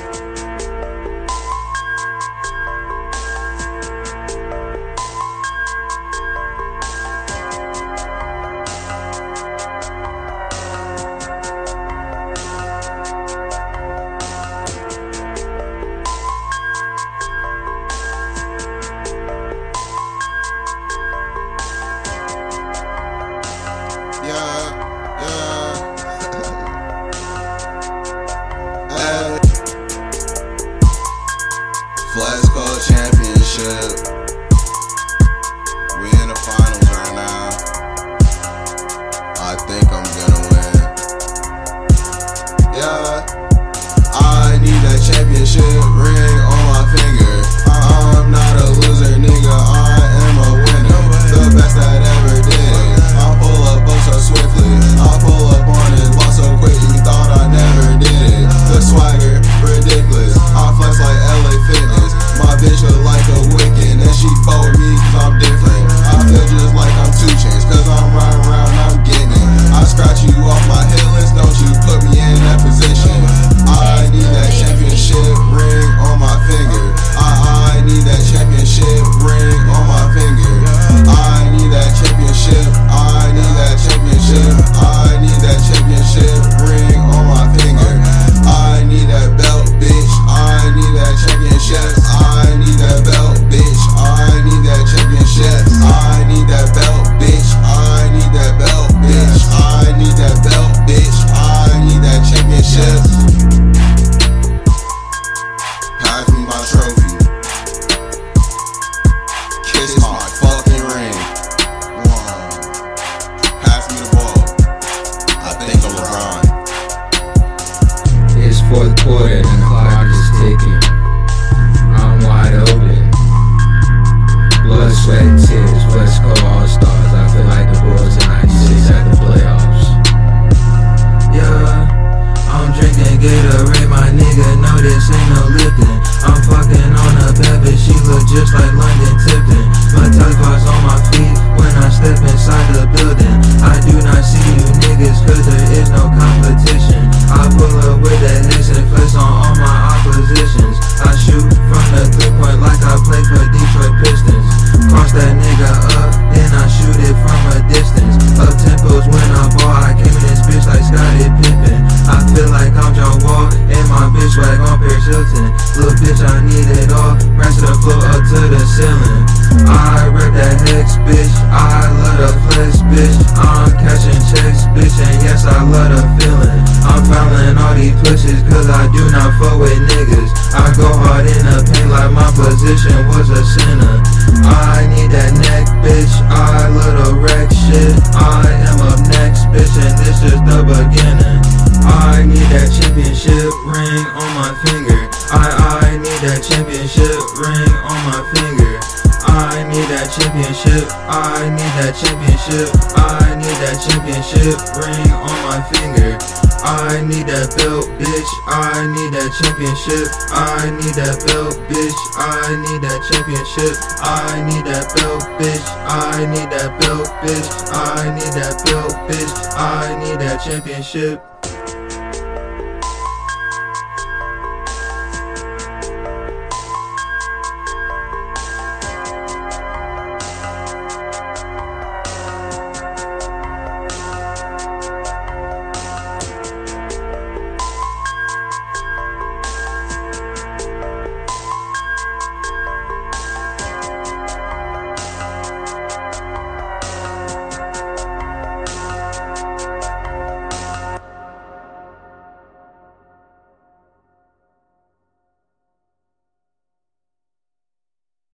Flash Code Championship. We in the finals right now. I think I'm gonna win. Yeah, I need that championship ring on my finger. I'm not a loser, nigga. I am a winner. The best that ever did. I pull up so swiftly. I pull up on his block so quick. You thought I never did it. The swagger, ridiculous. I flex like LA Fitness. My bitch look like a Wiccan, and she fold me cause I'm different. I feel just like I'm 2 Chainz, cause I'm riding around, I'm getting it. I scratch you off my hit list, don't you put me in that position. I need that championship ring on my finger. I need that championship ring on my finger. I need that championship, I need that championship, I need that championship ring on my finger. I need that belt, bitch, I need that championship. I need that belt, bitch, I need that championship. I need that belt, bitch, I need that belt, bitch, I need that belt, bitch, I need that championship. Pass me my trophy. Kiss my fucking ring. Pass me the ball. I think I'm LeBron. It's 4th quarter and the clock is ticking. I'm wide open. Blood, sweat, and tears. West Coast All-Stars. I feel like the Bulls in '96 at the playoffs. Yeah, I'm drinking Gatorade. My nigga know this ain't no Lipton. I'm fucking on a bad bitch. She look just like London Tipton. My telephone on my feet when I step inside the building. I do not see you niggas cause there is no competition. I pull up with that Hicks and flex on all my oppositions. I shoot from the 3-point like I play for Detroit Pistons. Cross that nigga up, then I shoot it from a distance. Up tempos when I ball, I came in this bitch like Scottie Pippen. I feel like I'm John Wall, and my bitch swag on Paris Hilton. Little bitch, I need it all, rest of the floor up to the ceiling. I rep that Hex, bitch, I love the flex, bitch. I'm catching checks, bitch, and yes, I love the feeling. I'm fouling all these pushes, cause I do not fuck with niggas. I go hard in the paint like my position was a center. I need that neck, bitch, I love the wreck shit. I am up next, bitch, and this is the beginning. I need that championship ring on my finger. I need that championship ring on my finger. I need that championship, I need that championship, I need that championship ring on my finger. I need that belt, bitch, I need that championship. I need that belt, bitch, I need that championship. I need that belt, bitch, I need that belt, bitch, I need that belt, bitch, I need that championship.